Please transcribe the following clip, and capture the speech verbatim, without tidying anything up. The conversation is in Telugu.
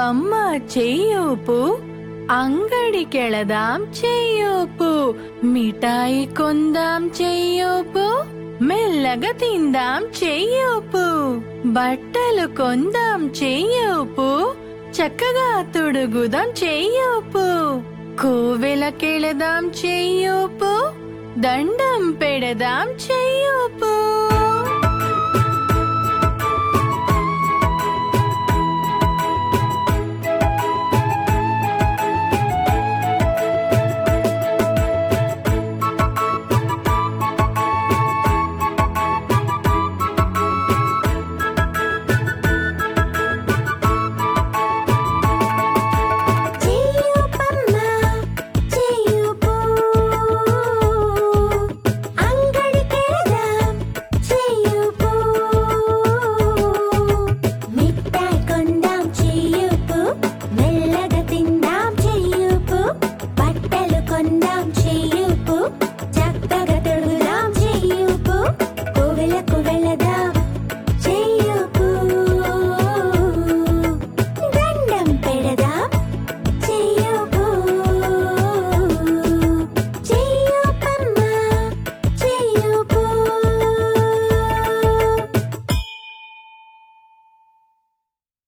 బామ్మ చెయ్యూపు, అంగడికెళదాం చెయ్యూపు, మిఠాయి కొందాం చెయ్యూపు, మెల్లగా తిందాం చెయ్యూపు, బట్టలు కొందాం చెయ్యూపు, చక్కగా తొడుగుదాం చెయ్యూపు, కోవెలకెళదాం చెయ్యూపు, దండం పెడదాం చెయ్యూపు.